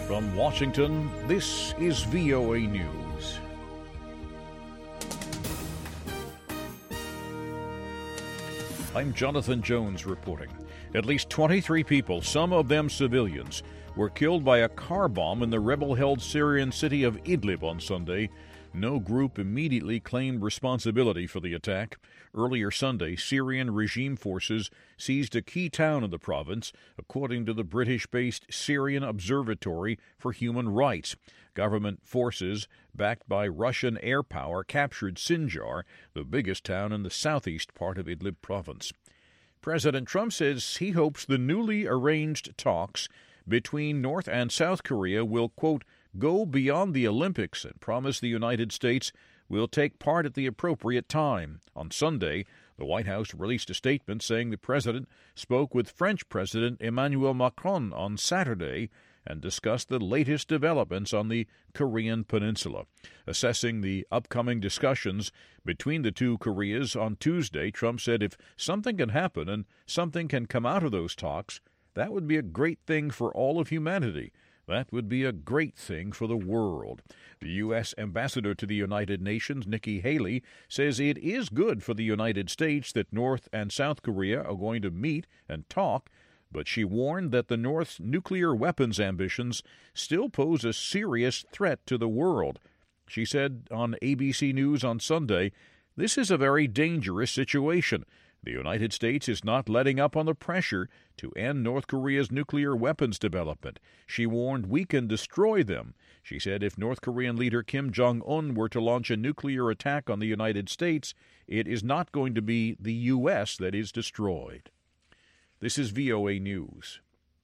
From Washington, this is VOA News. I'm Jonathan Jones reporting. At least 23 people, some of them civilians, were killed by a car bomb in the rebel-held Syrian city of Idlib on Sunday. No group immediately claimed responsibility for the attack. Earlier Sunday, Syrian regime forces seized a key town in the province, according to the British-based Syrian Observatory for Human Rights. Government forces, backed by Russian air power, captured Sinjar, the biggest town in the southeast part of Idlib province. President Trump says he hopes the newly arranged talks between North and South Korea will, quote, go beyond the Olympics and promise the United States will take part at the appropriate time. On Sunday, the White House released a statement saying the president spoke with French President Emmanuel Macron on Saturday and discussed the latest developments on the Korean peninsula. Assessing the upcoming discussions between the two Koreas on Tuesday, Trump said if something can happen and something can come out of those talks, that would be a great thing for all of humanity. That would be a great thing for the world. The U.S. Ambassador to the United Nations, Nikki Haley, says it is good for the United States that North and South Korea are going to meet and talk, but she warned that the North's nuclear weapons ambitions still pose a serious threat to the world. She said on ABC News on Sunday, "This is a very dangerous situation. The United States is not letting up on the pressure to end North Korea's nuclear weapons development. She warned we can destroy them." She said if North Korean leader Kim Jong-un were to launch a nuclear attack on the United States, it is not going to be the U.S. that is destroyed. This is VOA News.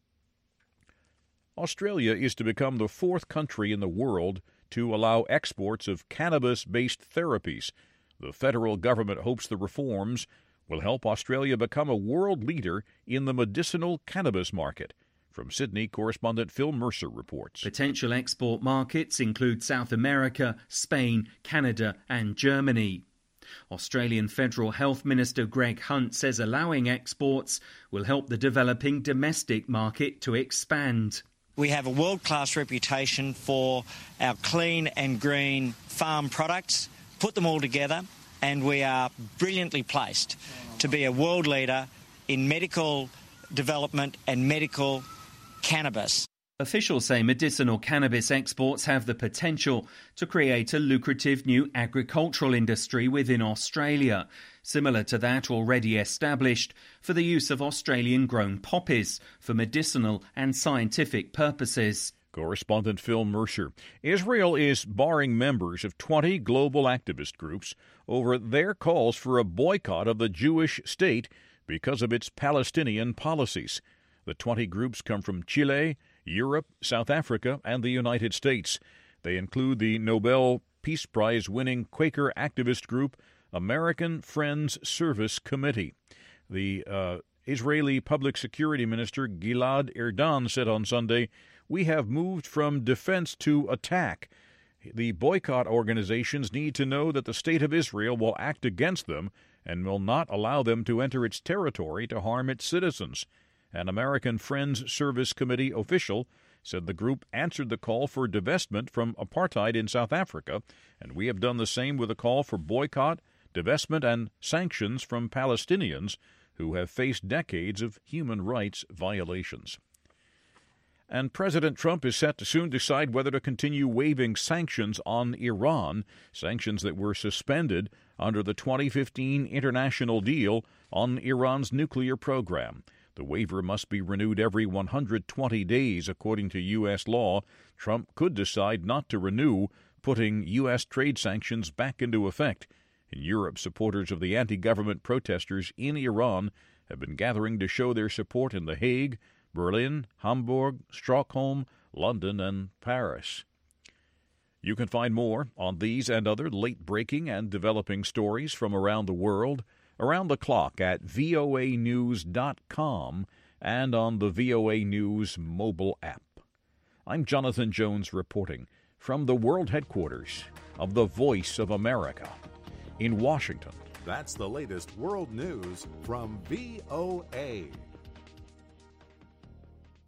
Australia is to become the fourth country in the world to allow exports of cannabis-based therapies. The federal government hopes the reforms will help Australia become a world leader in the medicinal cannabis market. From Sydney, correspondent Phil Mercer reports. Potential export markets include South America, Spain, Canada and Germany. Australian Federal Health Minister Greg Hunt says allowing exports will help the developing domestic market to expand. We have a world-class reputation for our clean and green farm products. Put them all together, and we are brilliantly placed to be a world leader in medical development and medical cannabis. Officials say medicinal cannabis exports have the potential to create a lucrative new agricultural industry within Australia, similar to that already established for the use of Australian-grown poppies for medicinal and scientific purposes. Correspondent Phil Mercer. Israel is barring members of 20 global activist groups over their calls for a boycott of the Jewish state because of its Palestinian policies. The 20 groups come from Chile, Europe, South Africa, and the United States. They include the Nobel Peace Prize-winning Quaker activist group American Friends Service Committee. The Israeli Public Security Minister Gilad Erdan said on Sunday, "We have moved from defense to attack. The boycott organizations need to know that the State of Israel will act against them and will not allow them to enter its territory to harm its citizens." An American Friends Service Committee official said the group answered the call for divestment from apartheid in South Africa, and we have done the same with a call for boycott, divestment, and sanctions from Palestinians who have faced decades of human rights violations. And President Trump is set to soon decide whether to continue waiving sanctions on Iran, sanctions that were suspended under the 2015 international deal on Iran's nuclear program. The waiver must be renewed every 120 days, according to U.S. law. Trump could decide not to renew, putting U.S. trade sanctions back into effect. In Europe, supporters of the anti-government protesters in Iran have been gathering to show their support in The Hague, Berlin, Hamburg, Stockholm, London, and Paris. You can find more on these and other late-breaking and developing stories from around the world around the clock at voanews.com and on the VOA News mobile app. I'm Jonathan Jones reporting from the world headquarters of the Voice of America in Washington. That's the latest world news from VOA.